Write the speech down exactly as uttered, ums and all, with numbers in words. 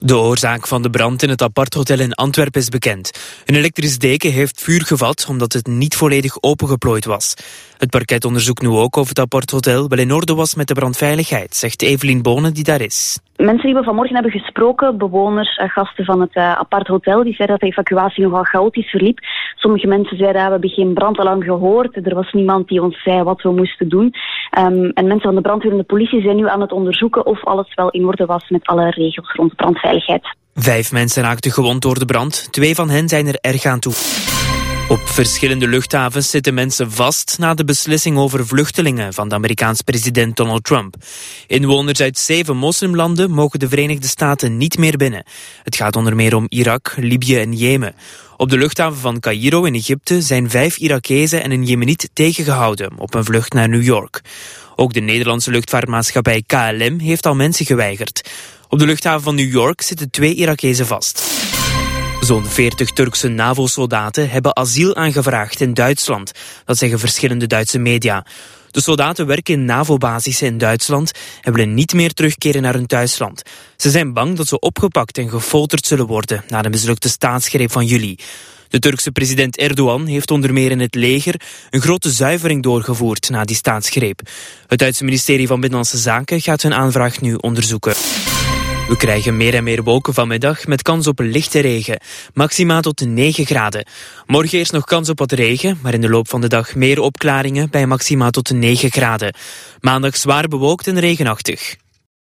De oorzaak van de brand in het aparthotel in Antwerpen is bekend. Een elektrisch deken heeft vuur gevat omdat het niet volledig opengeplooid was. Het parket onderzoekt nu ook of het aparthotel wel in orde was met de brandveiligheid, zegt Evelien Bonen die daar is. Mensen die we vanmorgen hebben gesproken, bewoners, gasten van het uh, aparthotel, die zeiden dat de evacuatie nogal chaotisch verliep. Sommige mensen zeiden, we hebben geen brandalarm gehoord, er was niemand die ons zei wat we moesten doen. Um, en mensen van de brandweer en de politie zijn nu aan het onderzoeken of alles wel in orde was met alle regels rond brandveiligheid. Vijf mensen raakten gewond door de brand, twee van hen zijn er erg aan toe. Op verschillende luchthavens zitten mensen vast na de beslissing over vluchtelingen van de Amerikaanse president Donald Trump. Inwoners uit zeven moslimlanden mogen de Verenigde Staten niet meer binnen. Het gaat onder meer om Irak, Libië en Jemen. Op de luchthaven van Caïro in Egypte zijn vijf Irakezen en een Jemeniet tegengehouden op een vlucht naar New York. Ook de Nederlandse luchtvaartmaatschappij K L M heeft al mensen geweigerd. Op de luchthaven van New York zitten twee Irakezen vast. Zo'n veertig Turkse NAVO-soldaten hebben asiel aangevraagd in Duitsland. Dat zeggen verschillende Duitse media. De soldaten werken in NAVO-basissen in Duitsland en willen niet meer terugkeren naar hun thuisland. Ze zijn bang dat ze opgepakt en gefolterd zullen worden na de mislukte staatsgreep van juli. De Turkse president Erdogan heeft onder meer in het leger een grote zuivering doorgevoerd na die staatsgreep. Het Duitse ministerie van Binnenlandse Zaken gaat hun aanvraag nu onderzoeken. We krijgen meer en meer wolken vanmiddag met kans op lichte regen. Maxima tot negen graden. Morgen eerst nog kans op wat regen, maar in de loop van de dag meer opklaringen bij maxima tot negen graden. Maandag zwaar bewolkt en regenachtig.